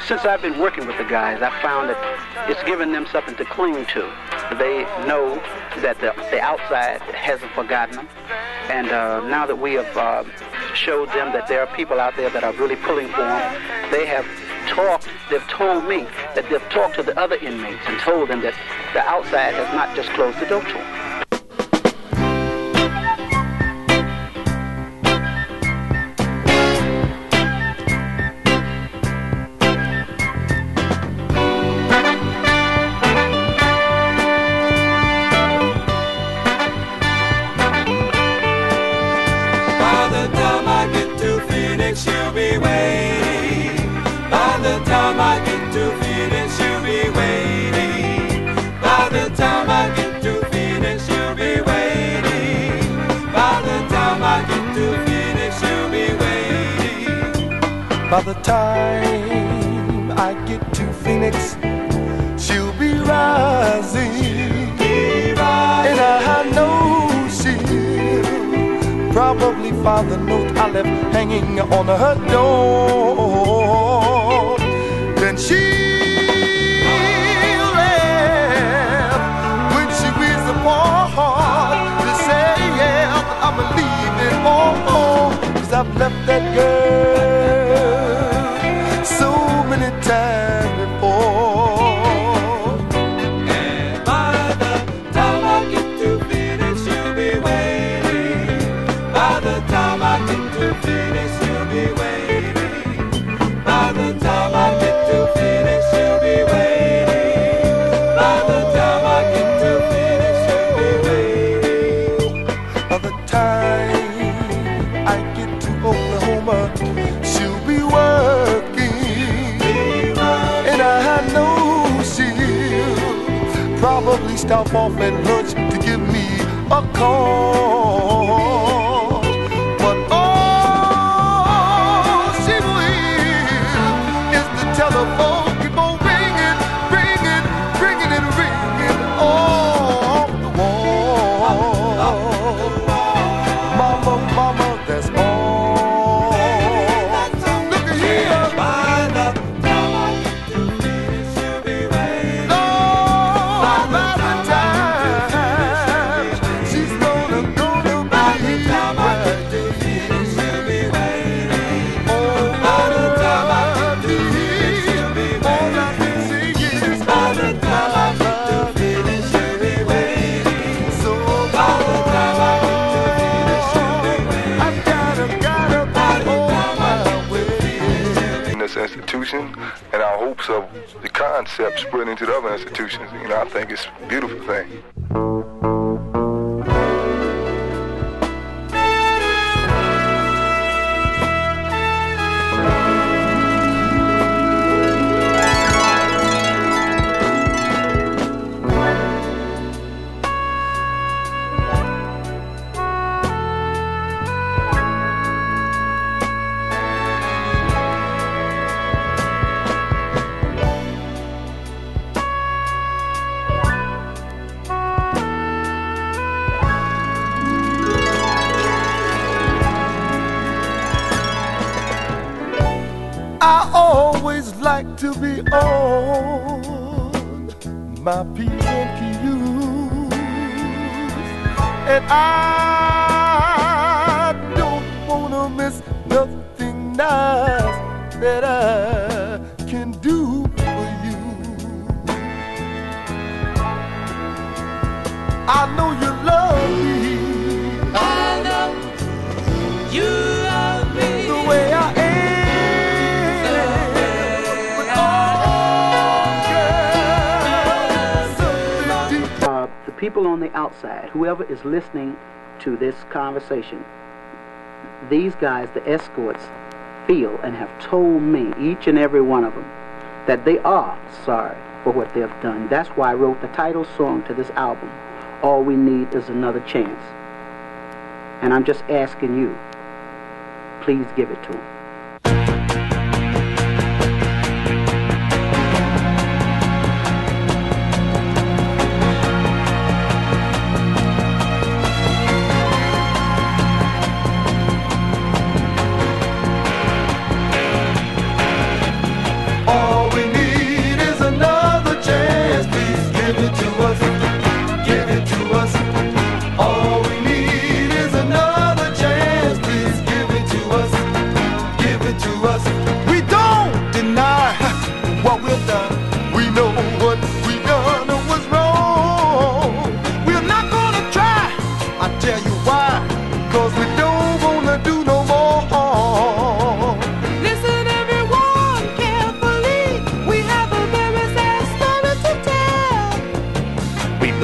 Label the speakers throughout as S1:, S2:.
S1: since I've been working with the guys, I've found that it's given them something to cling to. They know that the outside hasn't forgotten them. And now that we have showed them that there are people out there that are really pulling for them, they've told me that they've talked to the other inmates and told them that the outside has not just closed the door to them.
S2: By the time I get to Phoenix, she'll be rising. And I know she'll probably find the note I left hanging on her door. Then she'll laugh when she reads the part to say, yeah, I'm leaving home, 'cause I've left that girl so many times before.
S3: And by the time I get to Phoenix, she'll be waiting. By the time I get to Phoenix, she'll be waiting. By the time I get to Phoenix, she'll be waiting. By the time I get to Phoenix, she'll be waiting.
S2: By the time I get to Oklahoma, she'll be working. And I know she'll probably stop off at lunch to give me a call. But all she will is the telephone keep on ringing, ringing, ringing and ringing off the wall. Mama, mama, that's all. Look at here.
S3: By the time I get to Phoenix, she'll be waiting.
S2: Lord, by the time she's gonna
S3: By the
S2: be
S3: time I get to Phoenix, she'll be waiting. By the time I get to Phoenix, she'll be
S2: all I
S3: waiting.
S2: can see is
S3: By the time I get to Phoenix, she'll be waiting.
S2: so
S3: By the time I get to Phoenix, she'll be waiting.
S2: I've gotta
S3: By the
S2: be on
S3: time I
S2: my
S3: get to
S2: way.
S3: Phoenix, she'll be
S4: In this institution, and our hopes of the concept spreading to the other institutions, I think it's a beautiful thing.
S2: I always like to be on my PNQs, and I don't wanna miss nothing nice that I can do for you. I know you love me.
S3: I know you love me.
S2: The way I am. But oh, girl,
S1: The people on the outside, whoever is listening to this conversation, these guys, the escorts, feel and have told me, each and every one of them, that they are sorry for what they've done. That's why I wrote the title song to this album, All We Need Is Another Chance. And I'm just asking you, please give it to them.
S2: all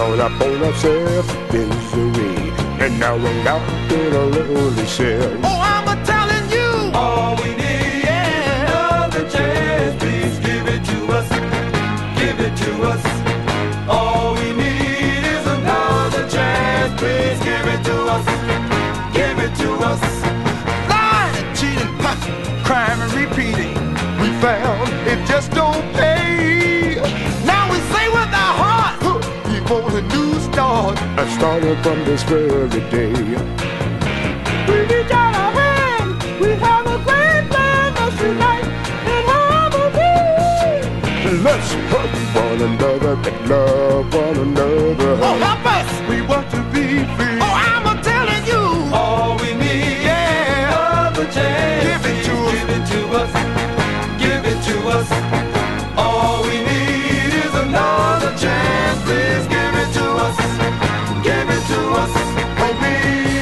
S2: down upon ourselves misery, and now we're locked in a lonely cell. Oh, I'm a telling you,
S3: All we need is another chance. Please give it to us. Give it to us. All we need is another chance. Please give it to us. Give it to us.
S2: lying, cheating, crime and repeating. We found it just don't pay. Now we say with our heart, we want a new start. I started from this very day. We reach out our hand, we have a great plan. Let's unite in harmony. Let's hug one another and love one another. Oh, help us! We want to be free. Oh, I'm a telling you.
S3: All we need is another chance.
S2: Give it to us.
S3: Give it to us. Give it to us. All we need is another chance. Please give it to us. Give it to us.
S2: And we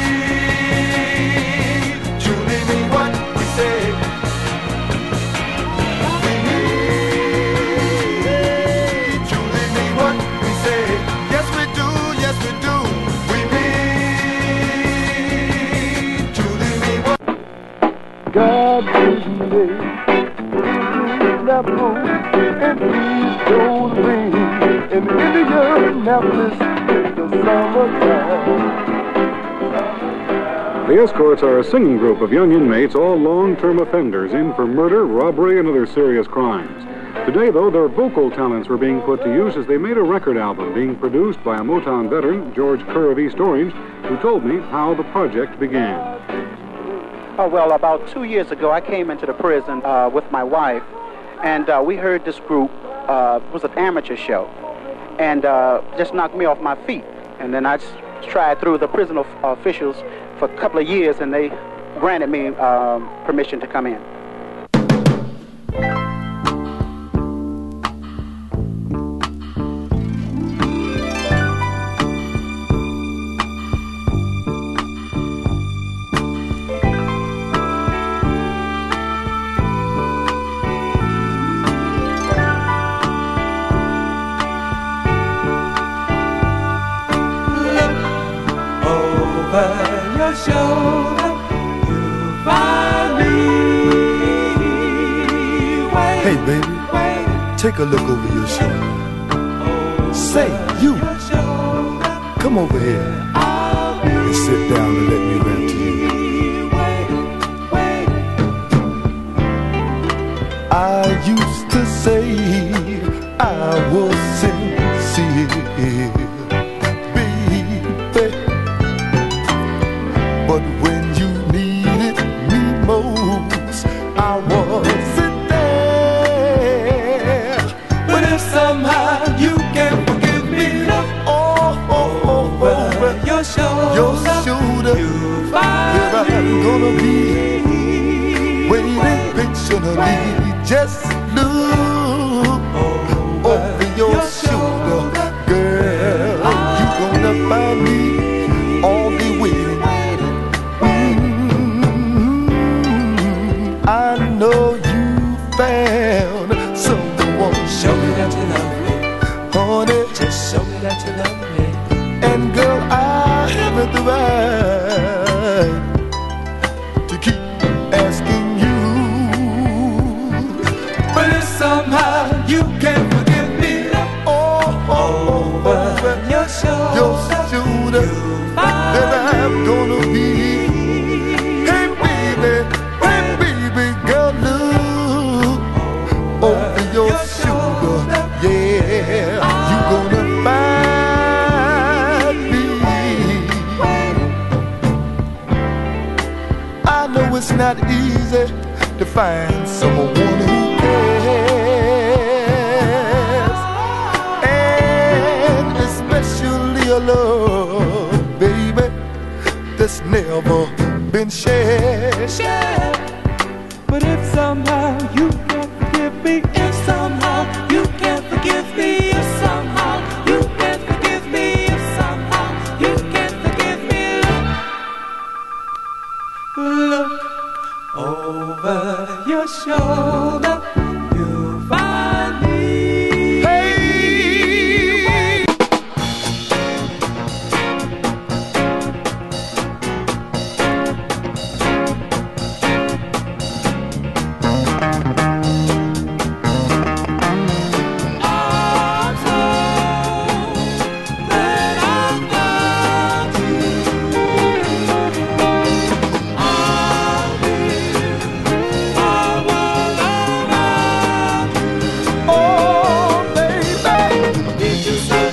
S3: Truly mean what we say.
S2: We need, truly mean what we say. Yes, we do, yes, we do. We need, truly mean what. God is made that moon, and please don't rain in Indianapolis in the summertime.
S5: The Escorts are a singing group of young inmates, all long-term offenders in for murder, robbery, and other serious crimes. Today, though, their vocal talents were being put to use as they made a record album being produced by a Motown veteran, George Kerr of East Orange, who told me how the project began.
S1: Oh, well, about 2 years ago, I came into the prison with my wife, and we heard this group. It was an amateur show, and just knocked me off my feet. And then I just tried through the prison officials for a couple of years, and they granted me permission to come in.
S3: Over your shoulder, you find me. Wait,
S2: Hey, baby,
S3: wait,
S2: take a look over your shoulder. Say,
S3: over
S2: you,
S3: your shoulder,
S2: come over here
S3: I'll be
S2: and sit down and let me rant to you.
S3: wait, wait.
S2: I used to say I was sincere, baby. But when you needed me most, I wasn't there.
S3: But if somehow you can forgive me, look over your shoulder,
S2: Your shoulder,
S3: you
S2: here
S3: find
S2: I'm gonna be,
S3: me.
S2: waiting patiently. Just look over your shoulder, girl. You gonna find me all the waiting. I know you found someone,
S3: Show me that you love me.
S2: honey.
S3: Just show me that you love me.
S2: And girl, I haven't the right to keep asking you.
S3: But if somehow you can forgive me, look over your shoulder,
S2: Your shoulder,
S3: you
S2: then
S3: find
S2: I'm gonna be. Hey baby, girl, look over your shoulder. Yeah, you gonna find me. I know it's not easy to find someone who cares, and especially a love, baby, that's never been shared.
S3: But if somehow you can't forgive me, if somehow you can't forgive me, if somehow you can't forgive me, if somehow you can't forgive me, look over your shoulder, you'll find me.
S2: Hey,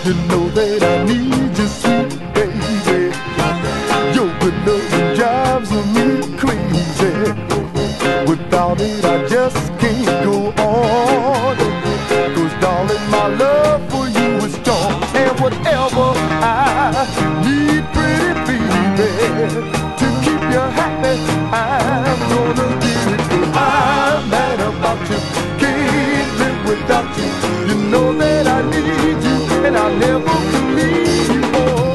S2: You know that I need you, sweet baby. Your good love drives me crazy. Without it, I just can't go on. 'Cause darling, my love for you is strong. And whatever I need, pretty baby, to keep you happy, I'm gonna give it to you. I'm mad about you, can't live without you. You know that I need you, and I'll never leave you. Oh,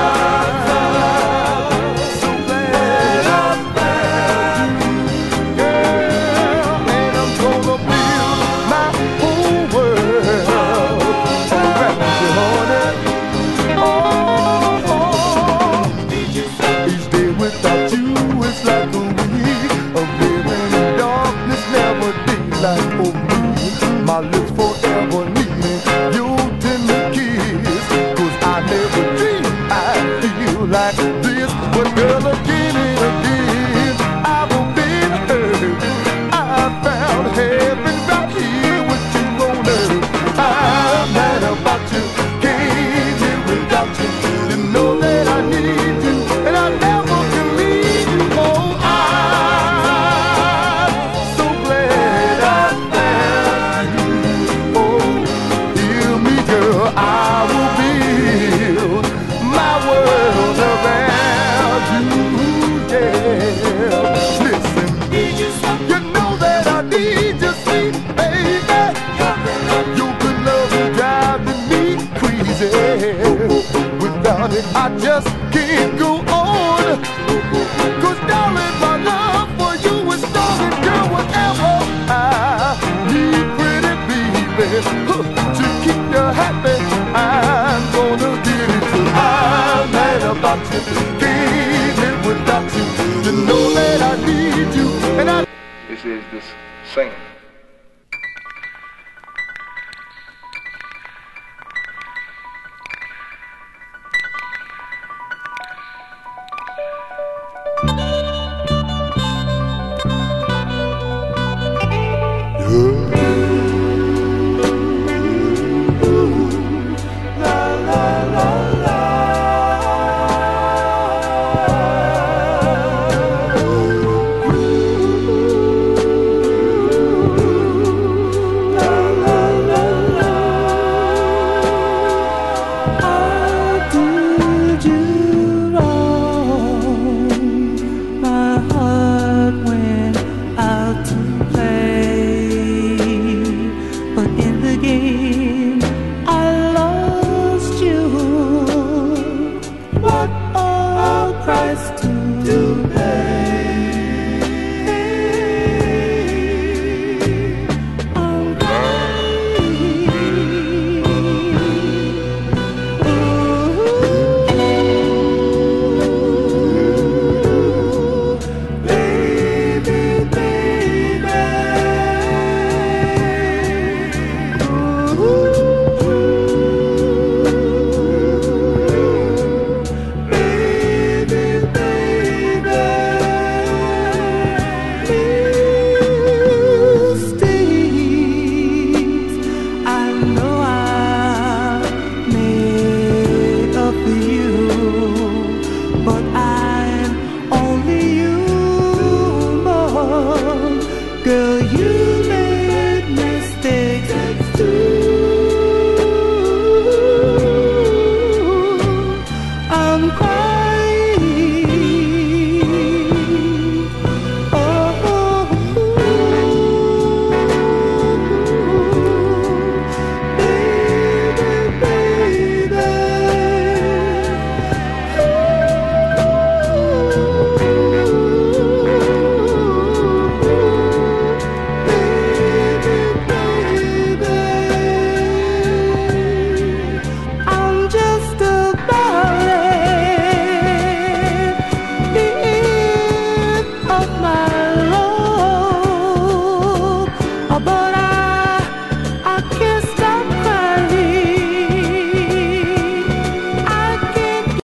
S2: I'm so glad I found you, girl, and I'm gonna build my whole world around you, honey. Oh, each day without you is like a week of living in darkness, never daylight for me. My lips forever needing your tender kiss, 'cause I never dreamed I'd feel like this. But girl, again and again, I will be hurt. I found heaven right here with you on earth. I'm mad about you, can't live without you. You know that I need you, and I never can leave you. Oh, I'm so glad I found you. Oh, hear me, girl, I will build my world around you. Yeah, listen, you know that I need you, sweet baby. Your good love is driving me crazy. Without it, I just can't go on. 'Cause darling, my love for you is strong, and girl, whatever I need, pretty baby, to keep you happy, I'm gonna get it to. I'm mad about you, can't live without you. You know that I need you, and I.
S4: This is this singing.
S6: But